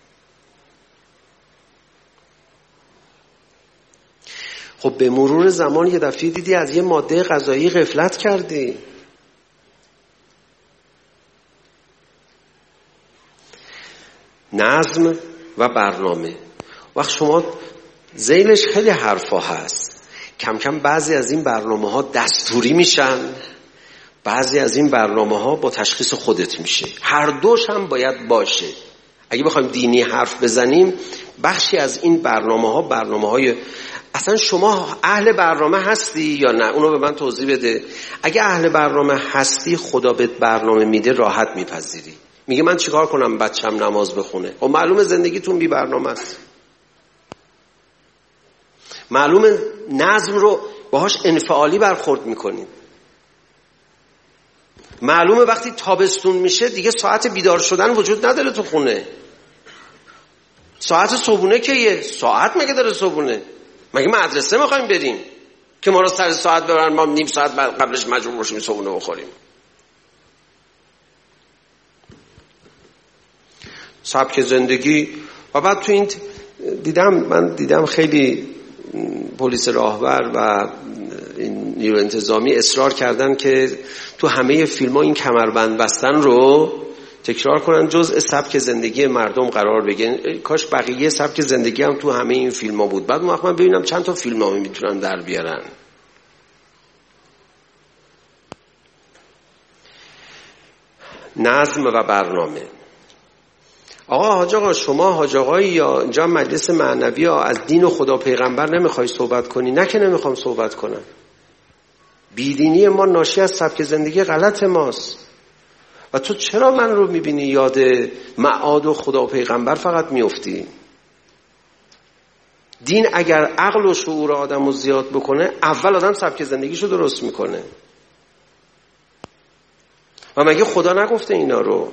خب به مرور زمان یه دفعه دیدی از یه ماده غذایی غفلت کردی. نظم و برنامه. وقت شما ذیلش خیلی حرفا هست، کم کم بعضی از این برنامه ها دستوری میشن، بعضی از این برنامه ها با تشخیص خودت میشه. هر دوش هم باید باشه. اگه بخوایم دینی حرف بزنیم، بخشی از این برنامه های اصلا شما اهل برنامه هستی یا نه؟ اونو به من توضیح بده. اگه اهل برنامه هستی، خدا بهت برنامه میده، راحت میپذیری. میگه من چیکار کنم بچم نماز بخونه؟ خب معلومه زندگیتون بی برنامه است. معلومه نظم رو باهاش انفعالی برخورد میکنین. معلومه وقتی تابستون میشه دیگه ساعت بیدار شدن وجود نداره تو خونه. ساعت صبحونه که یه ساعت مگه داره صبحونه؟ مگه مدرسه میخوایم بریم که ما رو سر ساعت ببرن ما نیم ساعت قبلش مجبور باشیم صبحونه بخوریم؟ سبک زندگی. و بعد تو این دیدم خیلی پلیس راهبر و نیرو انتظامی اصرار کردن که تو همه فیلم‌ها این کمربند بستن رو تکرار کنن، جزء سبک زندگی مردم قرار بگیرن. کاش بقیه سبک زندگی هم تو همه این فیلم‌ها بود. بعد من ببینم چند تا فیلم‌نامه میتونن در بیارن. نظم و برنامه. حاج آقا شما حاج آقایی یا اینجا مجلس معنوی ها از دین و خدا پیغمبر نمیخوای صحبت کنی؟ نه که نمیخوام صحبت کنم. بیدینی ما ناشی از سبک زندگی غلط ماست. و تو چرا من رو میبینی یاد معاد و خدا و پیغمبر فقط میفتی؟ دین اگر عقل و شعور آدم رو زیاد بکنه، اول آدم سبک زندگیشو درست میکنه. و مگه خدا نگفته اینا رو؟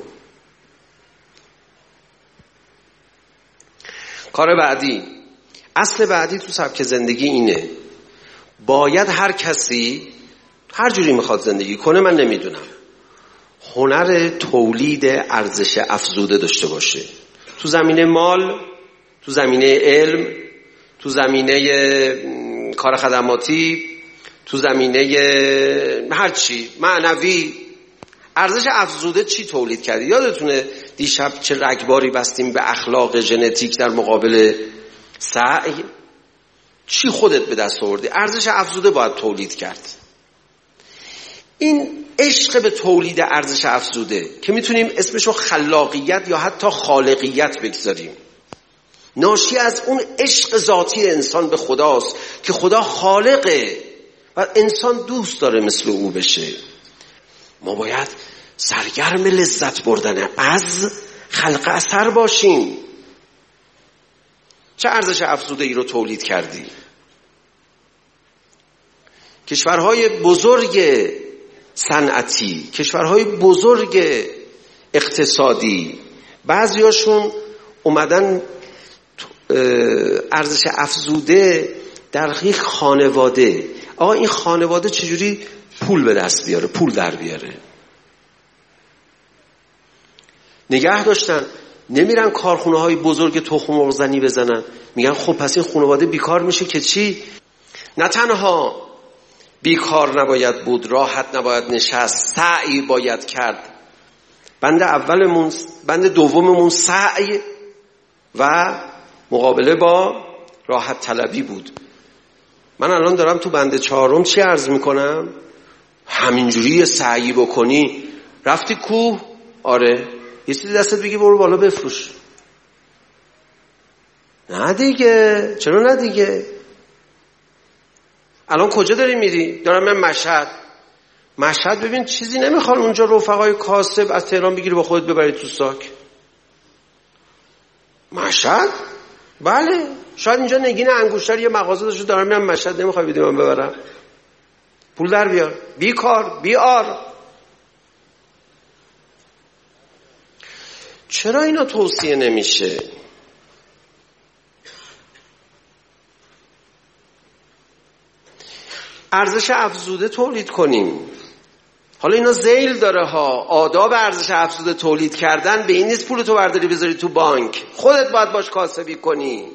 کار بعدی، اصل بعدی تو سبک زندگی اینه، باید هر کسی هر جوری میخواد زندگی کنه، من نمیدونم، هنر تولید ارزش افزوده داشته باشه. تو زمینه مال، تو زمینه علم، تو زمینه کار خدماتی، تو زمینه هر چی معنوی. ارزش افزوده چی تولید کردی؟ یادتونه دیشب چه رگباری بستیم به اخلاق ژنتیک در مقابل سعی؟ چی خودت به دست آوردی؟ ارزش افزوده باید تولید کرد. این عشق به تولید ارزش افزوده که میتونیم اسمشو خلاقیت یا حتی خالقیت بگذاریم. ناشی از اون عشق ذاتی انسان به خداست که خدا خالقه و انسان دوست داره مثل او بشه. ما باید سرگرم لذت بردن از خلق اثر باشیم. چه ارزش افزوده ای رو تولید کردی؟ کشورهای بزرگ صنعتی، کشورهای بزرگ اقتصادی، بعضیاشون اومدن ارزش افزوده در یک خانواده. آقا این خانواده چجوری پول به دست بیاره، پول در بیاره؟ نگه داشتن، نمیرن کارخونه های بزرگ تخم مرغ زنی بزنن. میگن خب پس این خانواده بیکار میشه که چی؟ نه تنها بیکار نباید بود، راحت نباید نشست، سعی باید کرد. بند دوممون سعی و مقابله با راحت طلبی بود. من الان دارم تو بند چهارم چی عرض میکنم؟ همینجوری سعی بکنی. رفتی کوه؟ آره. یه چیزی دستت بگی برو بالا بفروش. نه دیگه. چرا نه دیگه؟ الان کجا داری میری؟ دارم من مشهد ببین چیزی نمیخوان اونجا رفقای کاسب از تهران بگیری با خودت ببری تو ساک. مشهد؟ بله. شاید اینجا نگین انگشتر یه مغازه داشته، دارم میرم مشهد، نمیخوای بدی من ببرم؟ پول در بیار. بیکار بیار. چرا اینا توصیه نمیشه؟ ارزش افزوده تولید کنیم. حالا اینا ذیل داره ها. آداب ارزش افزوده تولید کردن به این نیست پولتو برداری بذاری تو بانک، خودت باید باش کاسبی کنی.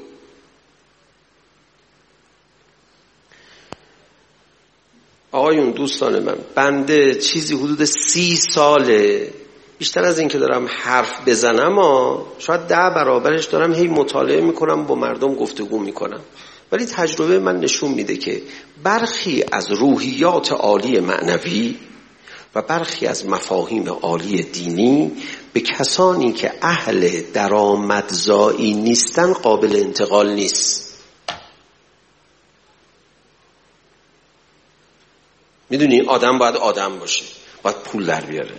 آقایون دوستان من، بنده چیزی حدود 30 ساله، بیشتر از این که دارم حرف بزنم شاید 10 برابرش دارم هی مطالعه میکنم، با مردم گفتگو میکنم، ولی تجربه من نشون میده که برخی از روحیات عالی معنوی و برخی از مفاهیم عالی دینی به کسانی که اهل درآمدزایی نیستن قابل انتقال نیست. میدونی آدم باید آدم باشه، باید پول در بیاره.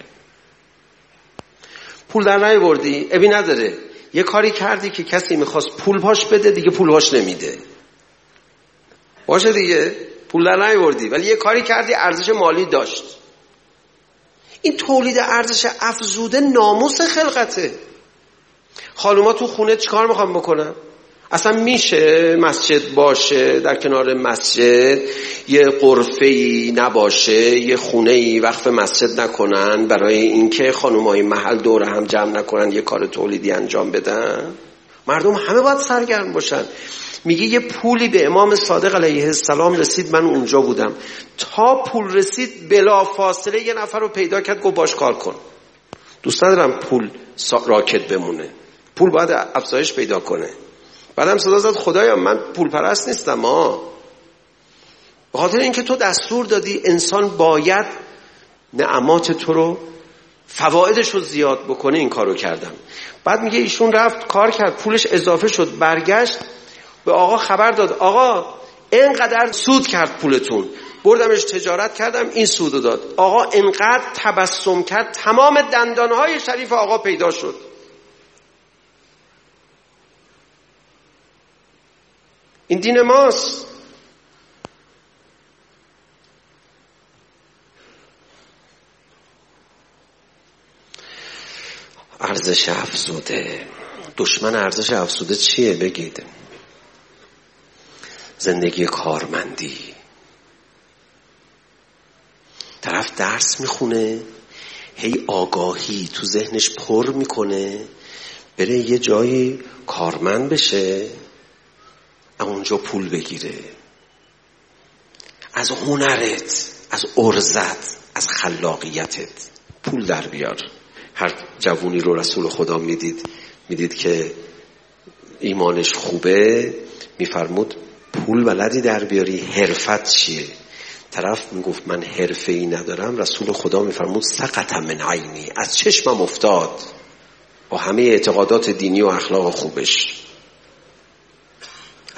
پول در نیاوردی ابی نداره، یه کاری کردی که کسی میخواست پول پاش بده، دیگه پول پاش نمیده، باشه دیگه، پول در نیاوردی ولی یه کاری کردی ارزش مالی داشت. این تولید ارزش افزوده ناموس خلقته. خانوما تو خونه چیکار میخوام بکنن؟ اصلا میشه مسجد باشه، در کنار مسجد یه غرفه‌ای نباشه، یه خونه‌ای وقف مسجد نکنن برای اینکه خانومای محل دور هم جمع نکنن یه کار تولیدی انجام بدن؟ مردم همه باید سرگرم باشن. میگه یه پولی به امام صادق علیه السلام رسید، من اونجا بودم، تا پول رسید بلا فاصله یه نفر رو پیدا کرد گفت باش کار کن. دوست ندارم پول راکت بمونه، پول باید افزایش پیدا کنه. بعدم صدا زد خدایا من پول پرست نیستم به خاطر اینکه تو دستور دادی انسان باید نعمات تو رو فوایدش رو زیاد بکنه، این کارو کردم. بعد میگه ایشون رفت کار کرد، پولش اضافه شد، برگشت به آقا خبر داد آقا اینقدر سود کرد پولتون، بردمش تجارت کردم این سودو داد. آقا اینقدر تبسم کرد تمام دندانهای شریف آقا پیدا شد. این دین ماست. ارزش افزوده. دشمن ارزش افزوده چیه بگید؟ زندگی کارمندی. طرف درس میخونه، هی آگاهی تو ذهنش پر میکنه، بره یه جایی کارمند بشه، اونجا پول بگیره. از هنرت، از ارزت، از خلاقیتت پول در بیار. هر جوونی رو رسول خدا میدید که ایمانش خوبه، میفرمود پول بلدی در بیاری، حرفت چیه؟ طرف میگفت من حرفه‌ای ندارم، رسول خدا میفرمود سقط من عینی، از چشمم افتاد، با همه اعتقادات دینی و اخلاق خوبش.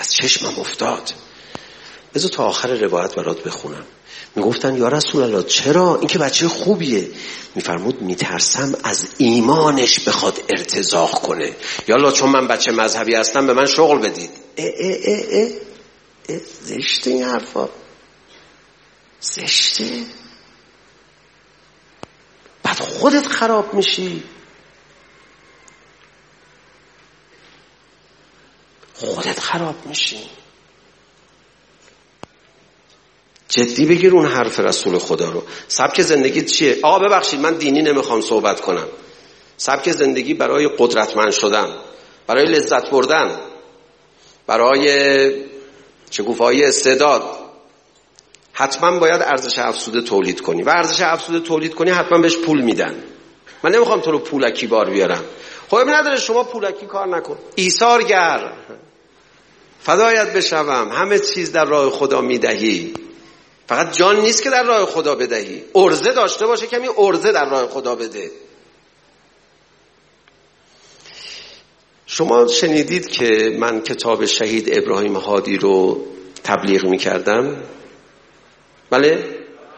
از چشمم افتاد. بذار تا آخر روایت برات بخونم. میگفتن یا رسول الله چرا؟ این که بچه خوبیه. میفرمود میترسم از ایمانش بخواد ارتزاق کنه. یا الله چون من بچه مذهبی هستم به من شغل بدید. زشته این حرفا، زشته. بعد خودت خراب میشی، خودت خراب میشی. جدی بگیر اون حرف رسول خدا رو. سبک زندگی چیه؟ ببخشید من دینی نمیخوام صحبت کنم. سبک زندگی برای قدرتمند شدن، برای لذت بردن، برای شکوفایی استعداد حتما باید ارزش افزوده تولید کنی و ارزش افزوده تولید کنی حتما بهش پول میدن. من نمیخوام تو رو پولکی بار بیارم. خب نداره شما پولکی کار نکن، ایثارگر، فدایت بشوم، همه چیز در راه خدا میدهی. فقط جان نیست که در راه خدا بدهی، ارزه داشته باشه، کمی ارزه در راه خدا بده. شما شنیدید که من کتاب شهید ابراهیم هادی رو تبلیغ میکردم؟ بله؟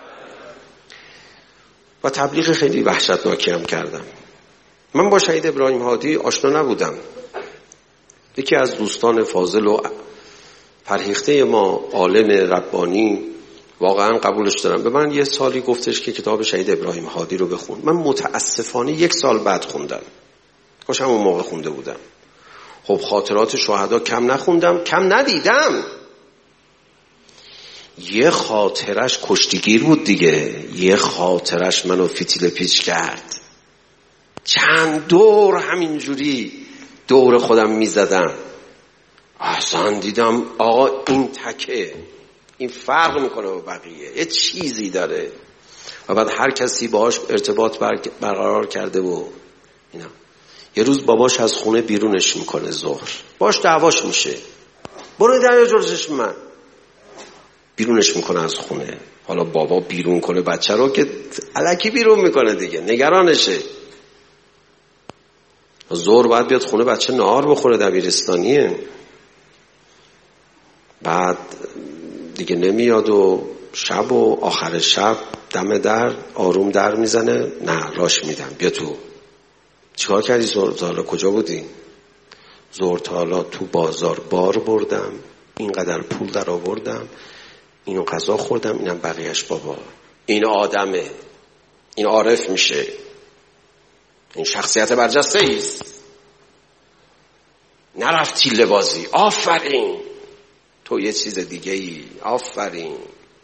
و تبلیغ خیلی وحشتناکی هم کردم. من با شهید ابراهیم هادی آشنا نبودم. یکی از دوستان فاضل و فرهیخته ما، عالم ربانی، واقعا قبولش دارم، به من یه سالی گفتش که کتاب شهید ابراهیم هادی رو بخون. من متاسفانه 1 سال بعد خوندم، کاش همون موقع خونده بودم. خب خاطرات شهدا کم نخوندم، کم ندیدم. یه خاطرش کشتیگیر بود دیگه، یه خاطرش منو فتیله پیچ کرد. چند دور همینجوری دور خودم میزدم. اصلا دیدم آقا این تکه، این فرق میکنه با بقیه، یه چیزی داره. و بعد هر کسی باهاش ارتباط برقرار کرده و اینا. یه روز باباش از خونه بیرونش میکنه، ظهر باش دعواش میشه، برو دریا جلوشش من، بیرونش میکنه از خونه. حالا بابا بیرون کنه بچه رو که الکی بیرون میکنه دیگه، نگرانشه. ظهر بعد بیاد خونه بچه نهار بخوره، دبیرستانیه. بعد دیگه نمیاد و شب و آخر شب دم در آروم در میزنه، نه راش میدم بیا تو. چیکار کردی ظهر تا حالا؟ کجا بودی؟ ظهر تا حالا تو بازار بار بردم، اینقدر پول در آوردم، اینو غذا خوردم، اینم بقیهش بابا. این آدمه، این عارف میشه، این شخصیت برجسته ایست. نرفتی لبازی، آفرین، تو یه چیز دیگه ای، آفرین.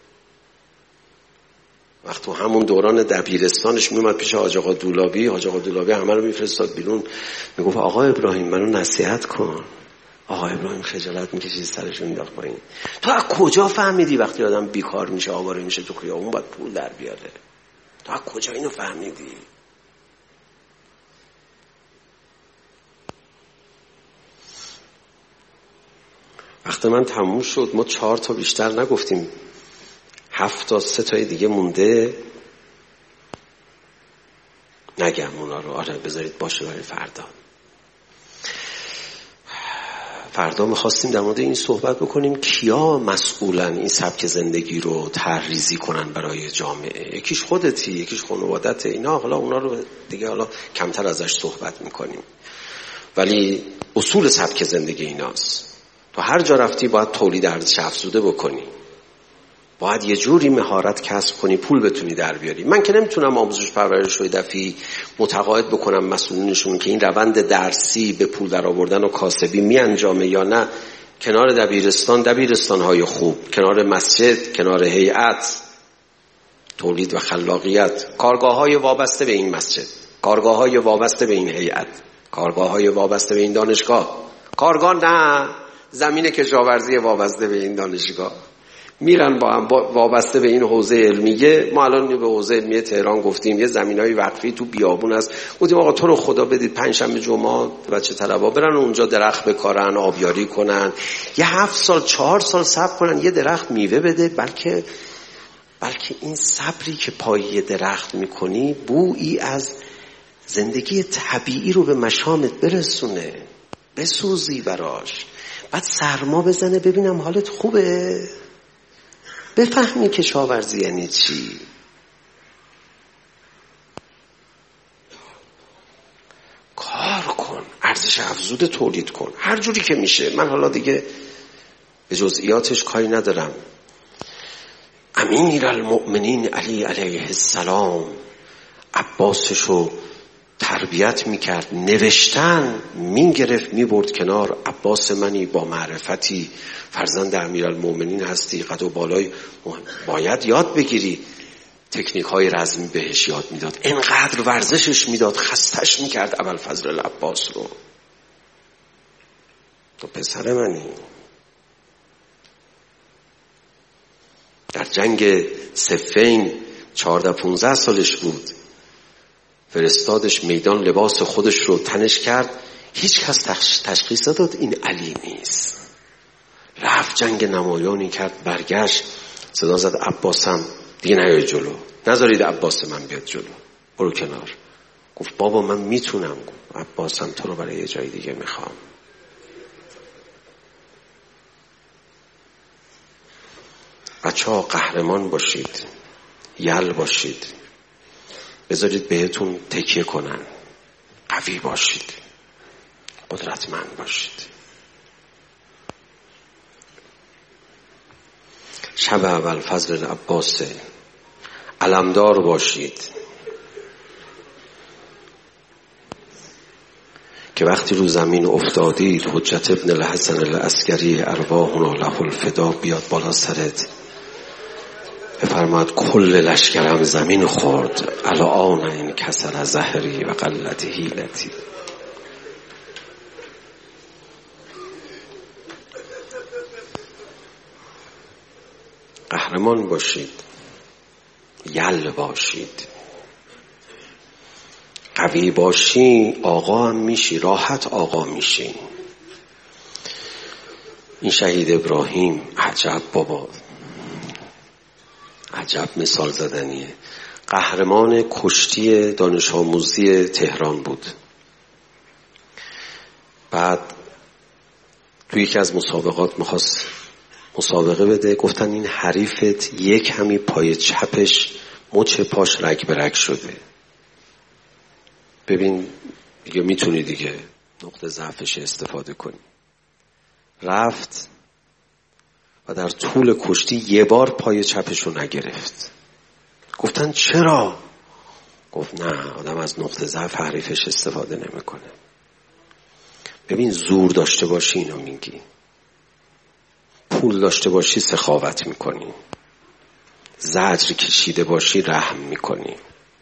وقت تو همون دوران دبیرستانش میومد پیش حاج آقا دولابی، حاج آقا دولابی همه رو میفرستاد بیرون، میگفت آقا ابراهیم منو نصیحت کن. آقا ابراهیم خجالت میکشید سرشون مینداخت پایین. تو از کجا فهمیدی وقتی آدم بیکار میشه آواره میشه تو خیابون باید پول در بیاره؟ تو از کجا اینو فهمیدی؟ وقتی من تموم شد ما 4 تا بیشتر نگفتیم، 7 تا 3 تای دیگه مونده. نگم اونا رو، آره بذارید باشه برای فردا. فردا میخواستیم در مورد این صحبت بکنیم کیا مسئولن این سبک زندگی رو طرح‌ریزی کنن برای جامعه. یکیش خودتی، یکیش خانوادته، اینا حالا اونا رو دیگه حالا کمتر ازش صحبت میکنیم، ولی اصول سبک زندگی ایناست. تو هر جا رفتی باید تولید ارزش افزوده بکنی، باید یه جوری مهارت کسب کنی پول بتونی در بیاری. من که نمیتونم آموزش پرورش رو دفعی متقاعد بکنم مسئولینشون که این روند درسی به پول در آوردن و کاسبی می انجامه یا نه. کنار دبیرستان‌های خوب، کنار مسجد، کنار هیئت، تولید و خلاقیت، کارگاه‌های وابسته به این مسجد، کارگاه‌های وابسته به این هیئت، کارگاه‌های وابسته به این دانشگاه، کارگاه نه، زمین کشاورزی وابسته به این دانشگاه، میرن با هم وابسته به این حوزه علمیه. ما الان به حوزه علمیه تهران گفتیم یه زمینای وقفی تو بیابون هست، گفتیم آقا تو رو خدا بدید 5 شنبه جمعه بچه طلبا برن اونجا درخت بکارن، آبیاری کنن، یه 7 سال 4 سال صبر کنن یه درخت میوه بده، بلکه این صبری که پای درخت میکنی بویی از زندگی طبیعی رو به مشامت برسونه، بسوزی براش. بعد سرما بزنه ببینم حالت خوبه، بفهمی کشاورزی یعنی چی. کار کن، ارزش افزوده تولید کن هر جوری که میشه. من حالا دیگه به جزئیاتش کاری ندارم. امیرالمؤمنین علی علیه السلام عباسشو تربیت میکرد، نوشتن میگرفت میبرد کنار. عباس منی با معرفتی، فرزند امیرالمؤمنین هستی، قد و بالای، باید یاد بگیری. تکنیک های رزمی بهش یاد میداد، اینقدر ورزشش میداد، خستش میکرد ابوالفضل العباس رو. تو پسر منی. در جنگ صفین 14-15 سالش بود، فرستادش میدان، لباس خودش رو تنش کرد، هیچ کس تشخیص داد این علی نیست. رفت جنگ نمایانی کرد، برگشت صدا زد عباسم دیگه نیای جلو، نذارید عباس من بیاد جلو، برو کنار. گفت بابا من میتونم. گفت عباسم تو رو برای یه جای دیگه میخوام. بچه‌ها قهرمان باشید، یل باشید، بذارید بهتون تکیه کنن، قوی باشید، قدرتمند باشید. شب ابوالفضل العباس، علمدار باشید که وقتی رو زمین افتادید حجت ابن الحسن العسکری ارواحنا له الفدا بیاد بالا سرت بفرماد کل لشکرم زمین خورد، الان این کسر زهری و قلت حیلتی. قهرمان باشید، یل باشید. قوی باشی آقا هم میشی، راحت آقا میشی. این شهید ابراهیم عجب بابا، عجب مثال زدنیه. قهرمان کشتی دانش آموزی تهران بود. بعد توی یکی از مسابقات میخواست مسابقه بده، گفتن این حریفت یک همی پای چپش مچ پاش رگ به رگ شده، ببین دیگه میتونی دیگه نقطه ضعفش استفاده کنی. رفت و در طول کشتی یه بار پای چپش رو نگرفت. گفتن چرا؟ گفت نه، آدم از نقطه ضعف حریفش استفاده نمیکنه. ببین زور داشته باشی اینو میگی، پول داشته باشی سخاوت میکنی، زجر کشیده باشی رحم میکنی.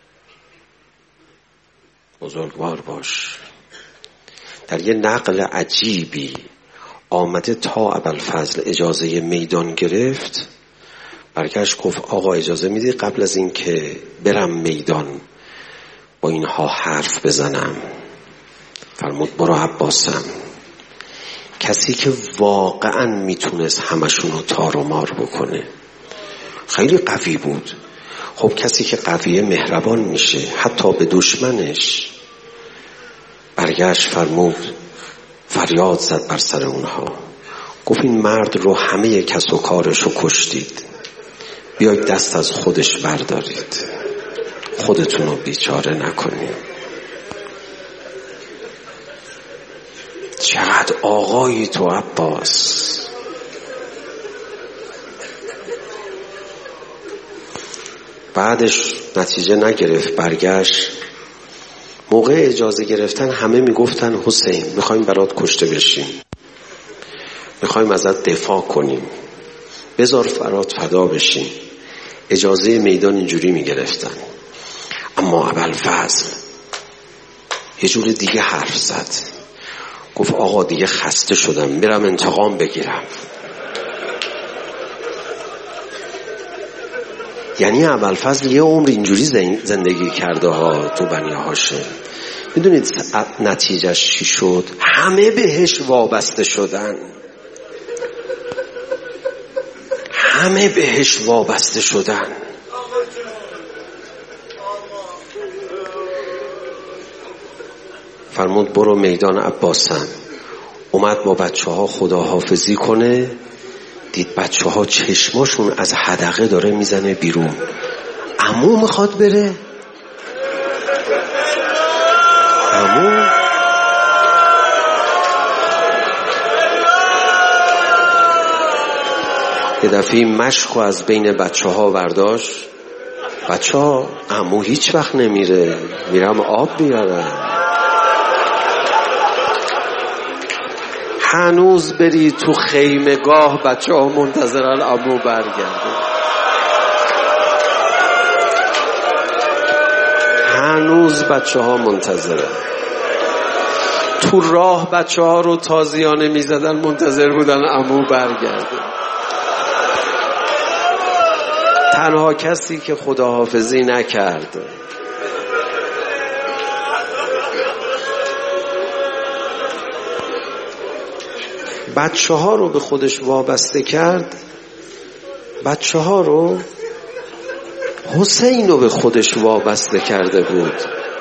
بزرگوار باش. در یه نقل عجیبی آمده تا ابوالفضل اجازه میدان گرفت، برگشت گفت آقا اجازه میدی قبل از این که برم میدان با اینها حرف بزنم؟ فرمود برو عباسم. کسی که واقعا میتونست همشون رو تار و مار بکنه، خیلی قوی بود. خب کسی که قویه مهربان میشه حتی به دشمنش. برگشت فرمود، فریاد زد بر سر اونها، گفت این مرد رو همه کس و کارش رو کشتید، بیاید دست از خودش بردارید، خودتون رو بیچاره نکنید. چقدر آقایی تو عباس. بعدش نتیجه نگرفت، برگشت. موقع اجازه گرفتن همه میگفتن حسین میخوایم برات کشته بشیم، میخوایم ازت دفاع کنیم، بذار برات فدا بشیم. اجازه میدان اینجوری میگرفتن. اما ابوالفضل یه جور دیگه حرف زد، گفت آقا دیگه خسته شدم، میرم انتقام بگیرم. یعنی ابوالفضل یه عمر اینجوری زندگی کرده ها تو بنی هاشم. میدونید نتیجهش چی شد؟ همه بهش وابسته شدن، همه بهش وابسته شدن. فرمود برو میدان عباسم. اومد با بچه ها خداحافظی کنه، دید بچه ها چشماشون از حدقه داره میزنه بیرون. عمو میخواد بره، عمو یه دفعه مشکو از بین بچه ها برداشت. بچه ها عمو هیچ وقت نمیره، میرم آب بیارم. هنوز بری تو خیمگاه بچه ها منتظرن عمو برگرده. هنوز بچه ها منتظرن. تو راه بچه ها رو تازیانه میزدن، منتظر بودن عمو برگرده. تنها کسی که خداحافظی نکرد بچه ها رو به خودش وابسته کرد. بچه ها رو حسین رو به خودش وابسته کرده بود.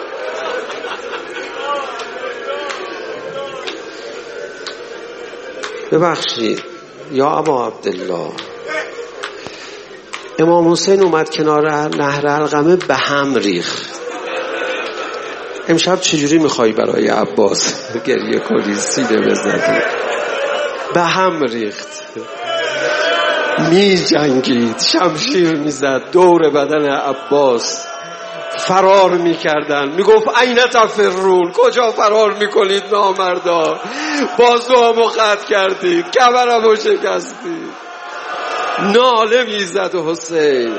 ببخشید یا ابا عبدالله، امام حسین اومد کنار نهر علقمه به هم ریخت. امشب چجوری میخوای برای عباس گریه کنی، سینه بزنی؟ به هم ریخت، می جنگید، شمشیر میزد دور بدن عباس، فرار میکردن. میگفت این تفرون، کجا فرار میکنید نامردا؟ بازوامو قطع کردید، کمرمو شکستید. ناله میزد حسین.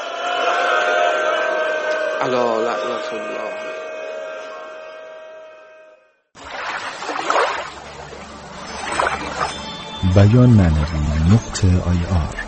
الا لعنت الله. بیان معنوی .ir